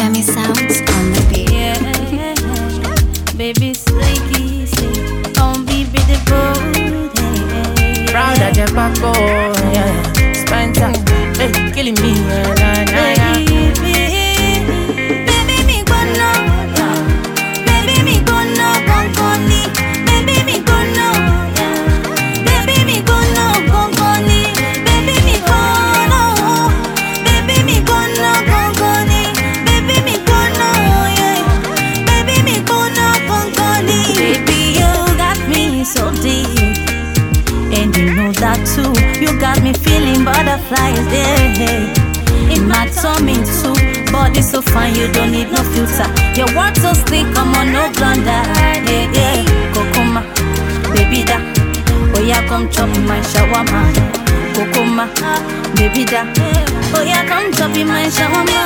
Femi sounds on the beat. Yeah, baby, slinky, don't be beautiful. Proud of your Paco, yeah. Spencer, hey, killing me, Baby, me gonna, baby, me gonna, conconi. Baby, me gonna, baby, me gonna, conconi. Baby, me gonna, baby, me gonna, conconi. Baby, me gonna, yeah. Baby, me gonna, conconi. Baby, you got me so deep. And you know that too. You got me feeling butterflies there. In my tummy too. Body so fine, you don't need no filter. Your work so slick, come on, no blunder. Yeah, yeah. Kokoma, baby da. Oh yeah, come chop my shawarma. Kokoma, baby da. Oh yeah, come chop my shawarma.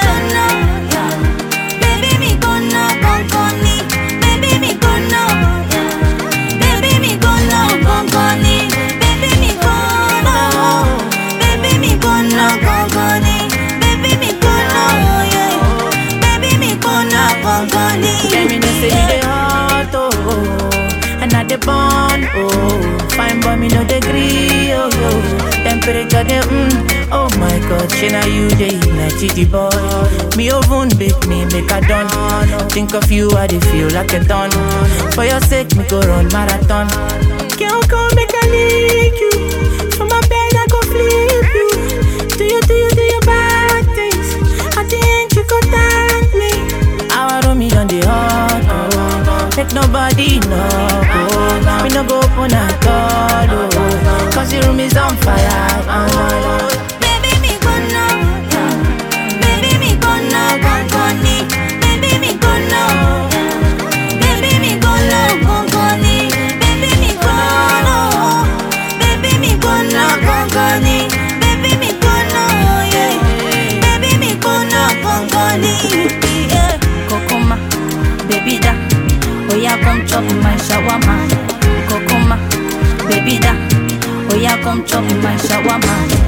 Baby, me gonna, conconi. Baby, me gonna, baby, me gonna, conconi. Baby, me gonna, baby, me gonna, conconi. Baby, me gonna, yeah. Baby, me gonna, conconi. Let me know say you the hot, oh, and not the bond, oh. Fine boy, me no degree, oh, oh. Temperature the oh my God, she na you the ignite the boy. Me oven bake me make a done. Think of you, I dey feel like a done. For your sake, me go run marathon. Can't come make a lick you. From my bed, I go flip you. Do you bad things? At the end, you go thank me. Our room is on the hot, oh. Make nobody know, oh. Me no go open at all, oh. Cause the room is on fire, oh. Baby, me gonna, baby, me gonna, conconi. Baby, me gonna, baby, me gonna, conconi. Baby, me gonna, baby, me gonna, conconi. Baby, me gonna, yeah. Baby, me gonna, conconi. Yeah, Kokoma, baby da. Oh yeah, come chop my shawarma. Kokoma, baby da. Oh yeah, come chop my shawarma.